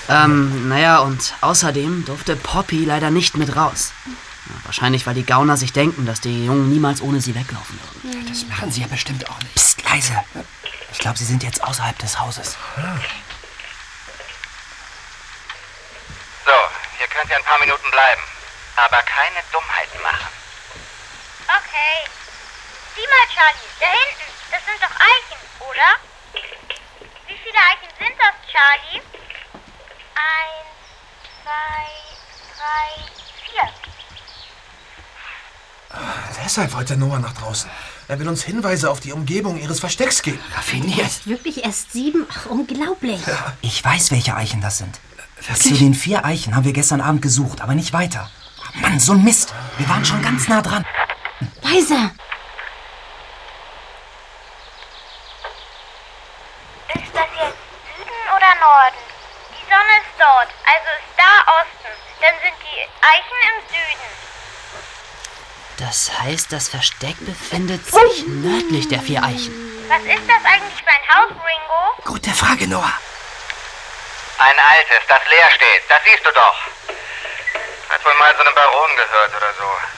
Naja, und außerdem durfte Poppy leider nicht mit raus. Ja, wahrscheinlich, weil die Gauner sich denken, dass die Jungen niemals ohne sie weglaufen würden. Das machen sie ja bestimmt auch nicht. Psst, leise. Ich glaube, sie sind jetzt außerhalb des Hauses. So, hier könnt ihr ein paar Minuten bleiben. Aber keine Dummheiten machen. Okay. Sieh mal, Charlie, da hinten. Das sind doch Eichen, oder? Wie viele Eichen sind das, Charlie? 1, 2, 3, 4. Deshalb wollte Noah nach draußen. Er will uns Hinweise auf die Umgebung ihres Verstecks geben. Raffiniert. Wirklich erst 7? Ach, unglaublich. Ja. Ich weiß, welche Eichen das sind. Zu den 4 Eichen haben wir gestern Abend gesucht, aber nicht weiter. Oh Mann, so ein Mist. Wir waren schon ganz nah dran. Leise. Ist das jetzt Süden oder Norden? Die Sonne ist dort, also ist da Osten. Dann sind die Eichen im Süden. Das heißt, das Versteck befindet sich nördlich der 4 Eichen. Was ist das eigentlich für ein Haus, Ringo? Gute Frage, Noah. Ein altes, das leer steht. Das siehst du doch. Hat wohl mal so einem Baron gehört oder so.